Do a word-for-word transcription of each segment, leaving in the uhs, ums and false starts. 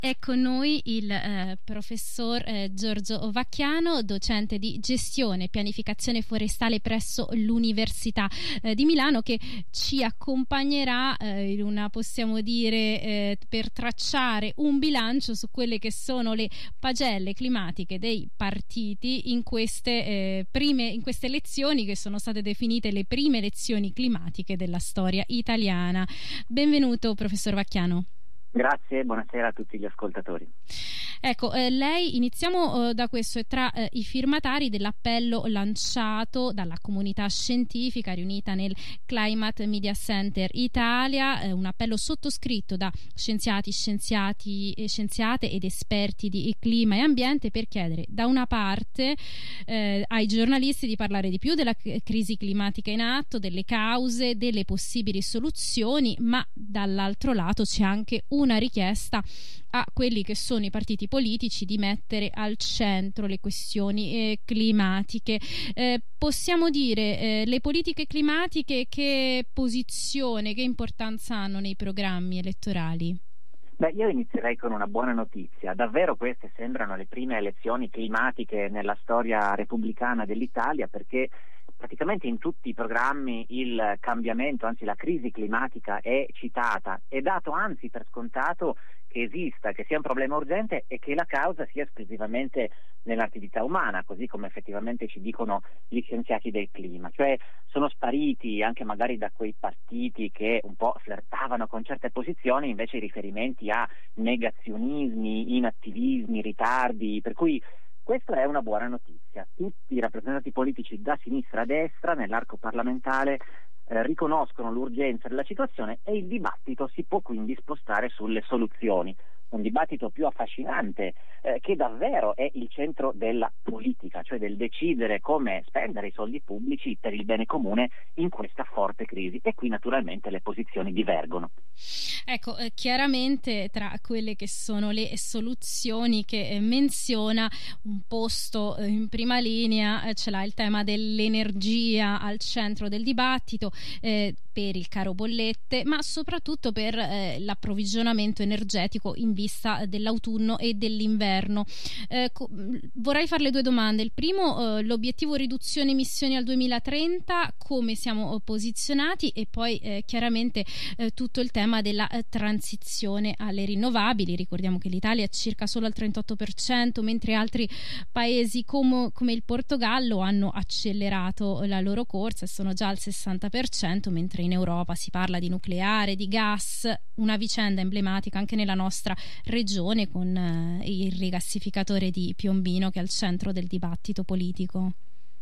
È con noi il eh, professor eh, Giorgio Vacchiano, docente di gestione e pianificazione forestale presso l'Università eh, di Milano, che ci accompagnerà eh, in una, possiamo dire, eh, per tracciare un bilancio su quelle che sono le pagelle climatiche dei partiti in queste eh, prime in queste elezioni, che sono state definite le prime elezioni climatiche della storia italiana. Benvenuto, professor Vacchiano. Grazie, buonasera a tutti gli ascoltatori. Ecco, eh, lei iniziamo eh, da questo, è tra eh, i firmatari dell'appello lanciato dalla comunità scientifica riunita nel Climate Media Center Italia, eh, un appello sottoscritto da scienziati, scienziati e scienziate ed esperti di clima e ambiente per chiedere da una parte eh, ai giornalisti di parlare di più della crisi climatica in atto, delle cause, delle possibili soluzioni, ma dall'altro lato c'è anche una richiesta a quelli che sono i partiti politici di mettere al centro le questioni eh, climatiche. Eh, possiamo dire, eh, le politiche climatiche che posizione, che importanza hanno nei programmi elettorali? Beh, io inizierei con una buona notizia. Davvero queste sembrano le prime elezioni climatiche nella storia repubblicana dell'Italia, perché praticamente in tutti i programmi il cambiamento, anzi la crisi climatica è citata, è dato anzi per scontato che esista, che sia un problema urgente e che la causa sia esclusivamente nell'attività umana, così come effettivamente ci dicono gli scienziati del clima. Cioè sono spariti anche magari da quei partiti che un po' flirtavano con certe posizioni invece i riferimenti a negazionismi, inattivismi, ritardi, per cui questa è una buona notizia. Tutti i rappresentanti politici da sinistra a destra nell'arco parlamentare eh, riconoscono l'urgenza della situazione e il dibattito si può quindi spostare sulle soluzioni. Un dibattito più affascinante eh, che davvero è il centro della politica, cioè del decidere come spendere i soldi pubblici per il bene comune in questa forte crisi, e qui naturalmente le posizioni divergono. Ecco, eh, chiaramente tra quelle che sono le soluzioni che eh, menziona un posto eh, in prima linea eh, ce l'ha il tema dell'energia al centro del dibattito, eh, per il caro bollette, ma soprattutto per eh, l'approvvigionamento energetico in vista dell'autunno e dell'inverno. Eh, co- vorrei farle due domande. Il primo, eh, l'obiettivo riduzione emissioni al duemilatrenta, come siamo posizionati, e poi eh, chiaramente eh, tutto il tema della eh, transizione alle rinnovabili. Ricordiamo che l'Italia è circa solo al trentotto per cento, mentre altri paesi come, come il Portogallo hanno accelerato la loro corsa e sono già al sessanta per cento, mentre in Europa si parla di nucleare, di gas, una vicenda emblematica anche nella nostra regione con eh, il rigassificatore di Piombino che è al centro del dibattito politico.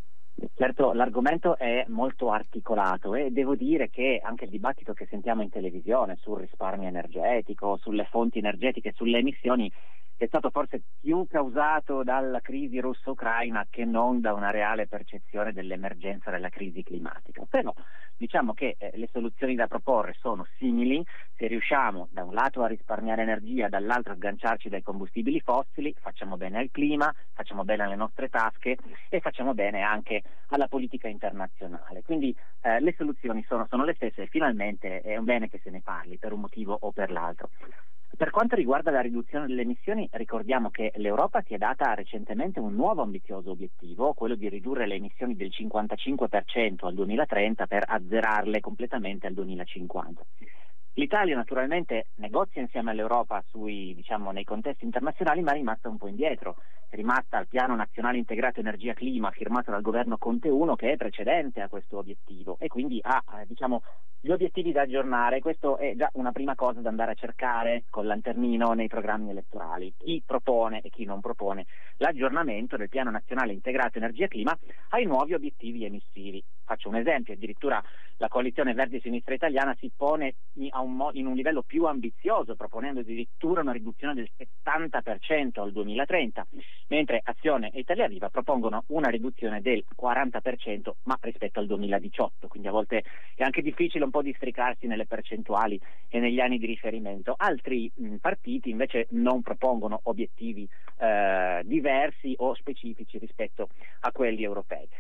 Certo, l'argomento è molto articolato e devo dire che anche il dibattito che sentiamo in televisione sul risparmio energetico, sulle fonti energetiche, sulle emissioni è stato forse più causato dalla crisi russo-ucraina che non da una reale percezione dell'emergenza della crisi climatica. Però diciamo che eh, le soluzioni da proporre sono simili. Se riusciamo da un lato a risparmiare energia, dall'altro a sganciarci dai combustibili fossili, facciamo bene al clima, facciamo bene alle nostre tasche e facciamo bene anche alla politica internazionale. Quindi eh, le soluzioni sono, sono le stesse e finalmente è un bene che se ne parli per un motivo o per l'altro. Per quanto riguarda la riduzione delle emissioni, ricordiamo che l'Europa si è data recentemente un nuovo ambizioso obiettivo, quello di ridurre le emissioni del cinquantacinque per cento al duemilatrenta per azzerarle completamente al duemilacinquanta. L'Italia naturalmente negozia insieme all'Europa sui, diciamo, nei contesti internazionali, ma è rimasta un po' indietro. È rimasta al piano nazionale integrato energia-clima firmato dal governo Conte uno, che è precedente a questo obiettivo, e quindi ha eh, diciamo, gli obiettivi da aggiornare. Questo è già una prima cosa da andare a cercare col lanternino nei programmi elettorali. Chi propone e chi non propone l'aggiornamento del piano nazionale integrato energia-clima ai nuovi obiettivi emissivi. Faccio un esempio: addirittura la coalizione Verdi-Sinistra Italiana si pone a un mo- in un livello più ambizioso, proponendo addirittura una riduzione del settanta per cento al duemilatrenta, mentre Azione e Italia Viva propongono una riduzione del quaranta per cento ma rispetto al duemiladiciotto, quindi a volte è anche difficile un po' districarsi nelle percentuali e negli anni di riferimento. Altri mh, partiti invece non propongono obiettivi eh, diversi o specifici rispetto a quelli europei.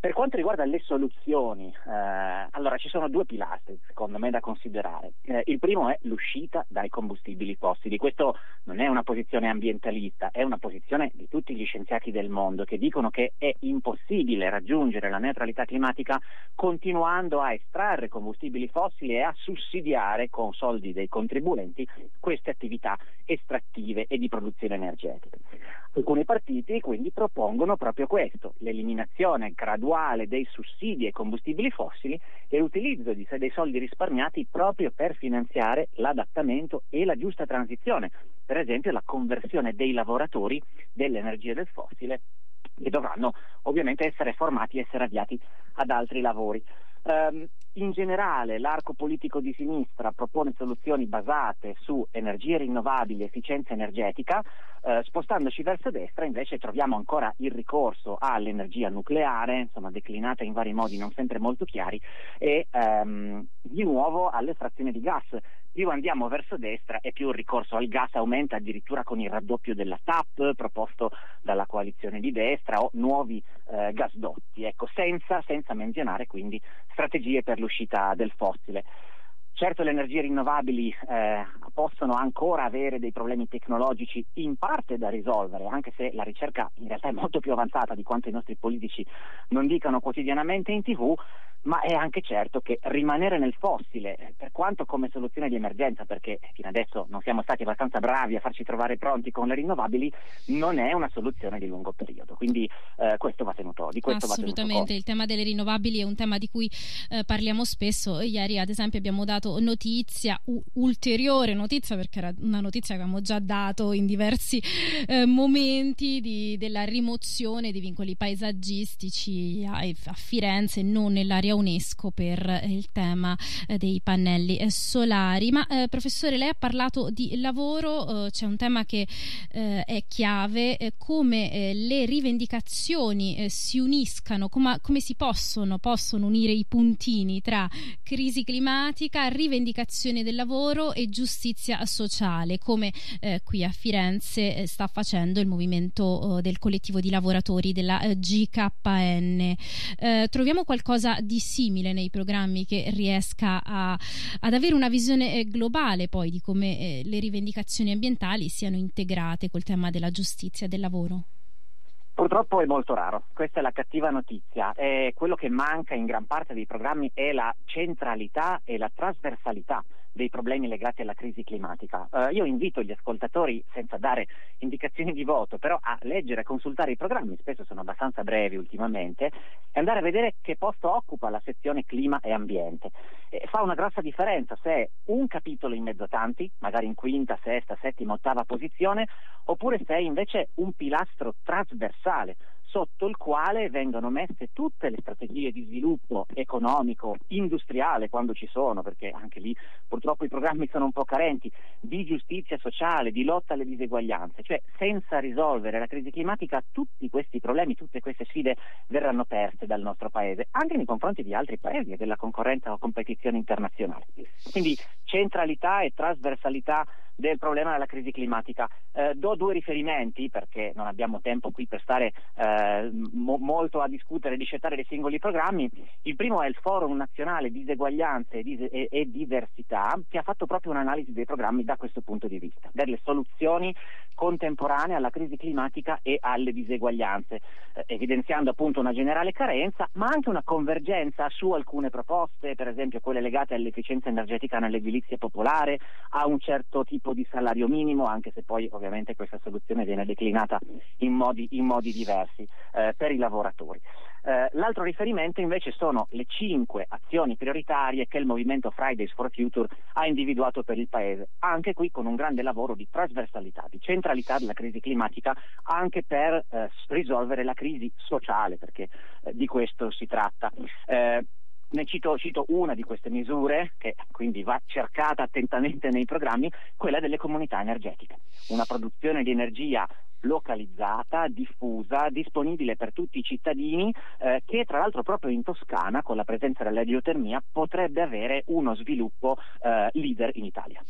Per quanto riguarda le soluzioni, eh, allora ci sono due pilastri secondo me da considerare. Eh, il primo è l'uscita dai combustibili fossili. Questo non è una posizione ambientalista, è una posizione di tutti gli scienziati del mondo che dicono che è impossibile raggiungere la neutralità climatica continuando a estrarre combustibili fossili e a sussidiare con soldi dei contribuenti queste attività estrattive e di produzione energetica. Alcuni partiti quindi propongono proprio questo, l'eliminazione graduale dei sussidi ai combustibili fossili e l'utilizzo di, dei soldi risparmiati proprio per finanziare l'adattamento e la giusta transizione, per esempio la conversione dei lavoratori dell'energia del fossile, che dovranno ovviamente essere formati e essere avviati ad altri lavori. Um, in generale l'arco politico di sinistra propone soluzioni basate su energie rinnovabili e efficienza energetica. Uh, spostandoci verso destra invece troviamo ancora il ricorso all'energia nucleare, insomma declinata in vari modi non sempre molto chiari, e um, di nuovo all'estrazione di gas. Più andiamo verso destra e più il ricorso al gas aumenta, addirittura con il raddoppio della T A P proposto dalla coalizione di destra o nuovi eh, gasdotti, ecco, senza, senza menzionare quindi strategie per l'uscita del fossile. Certo, le energie rinnovabili eh, possono ancora avere dei problemi tecnologici in parte da risolvere, anche se la ricerca in realtà è molto più avanzata di quanto i nostri politici non dicano quotidianamente in tivù, ma è anche certo che rimanere nel fossile, per quanto come soluzione di emergenza, perché fino adesso non siamo stati abbastanza bravi a farci trovare pronti con le rinnovabili, non è una soluzione di lungo periodo. Quindi eh, questo va tenuto, di questo va tenuto conto. Assolutamente, il tema delle rinnovabili è un tema di cui eh, parliamo spesso. Ieri ad esempio abbiamo dato notizia, u- ulteriore notizia, perché era una notizia che avevamo già dato in diversi eh, momenti, di, della rimozione dei vincoli paesaggistici a, a Firenze, non nell'area UNESCO, per il tema eh, dei pannelli eh, solari. Ma eh, professore, lei ha parlato di lavoro, eh, c'è un tema che eh, è chiave, eh, come eh, le rivendicazioni eh, si uniscano, com- come si possono, possono unire i puntini tra crisi climatica, rivendicazione del lavoro e giustizia sociale, come eh, qui a Firenze eh, sta facendo il movimento eh, del collettivo di lavoratori della eh, G K N. Eh, troviamo qualcosa di simile nei programmi che riesca a, ad avere una visione eh, globale poi di come eh, le rivendicazioni ambientali siano integrate col tema della giustizia del lavoro? Purtroppo è molto raro, questa è la cattiva notizia. E quello che manca in gran parte dei programmi è la centralità e la trasversalità dei problemi legati alla crisi climatica. Uh, io invito gli ascoltatori, senza dare indicazioni di voto, però a leggere e consultare i programmi, spesso sono abbastanza brevi ultimamente, e andare a vedere che posto occupa la sezione clima e ambiente. E fa una grossa differenza se è un capitolo in mezzo a tanti, magari in quinta, sesta, settima, ottava posizione, oppure se è invece un pilastro trasversale sotto il quale vengono messe tutte le strategie di sviluppo economico, industriale, quando ci sono, perché anche lì purtroppo i programmi sono un po' carenti, di giustizia sociale, di lotta alle diseguaglianze. Cioè, senza risolvere la crisi climatica tutti questi problemi, tutte queste sfide verranno perse dal nostro paese, anche nei confronti di altri paesi e della concorrenza o competizione internazionale. Quindi centralità e trasversalità del problema della crisi climatica. Eh, do due riferimenti, perché non abbiamo tempo qui per stare eh, mo- molto a discutere e discettare dei singoli programmi. Il primo è il Forum Nazionale Diseguaglianze e, Dis- e-, e Diversità, che ha fatto proprio un'analisi dei programmi da questo punto di vista, delle soluzioni contemporanee alla crisi climatica e alle diseguaglianze, eh, evidenziando appunto una generale carenza, ma anche una convergenza su alcune proposte, per esempio quelle legate all'efficienza energetica nell'edilizia popolare, a un certo tipo di salario minimo, anche se poi ovviamente questa soluzione viene declinata in modi, in modi diversi eh, per i lavoratori. Eh, l'altro riferimento invece sono le cinque azioni prioritarie che il movimento Fridays for Future ha individuato per il Paese, anche qui con un grande lavoro di trasversalità, di centralità della crisi climatica, anche per eh, risolvere la crisi sociale, perché eh, di questo si tratta. Eh, Ne cito, cito una di queste misure, che quindi va cercata attentamente nei programmi, quella delle comunità energetiche. Una produzione di energia localizzata, diffusa, disponibile per tutti i cittadini, eh, che tra l'altro proprio in Toscana, con la presenza della geotermia, potrebbe avere uno sviluppo eh, leader in Italia.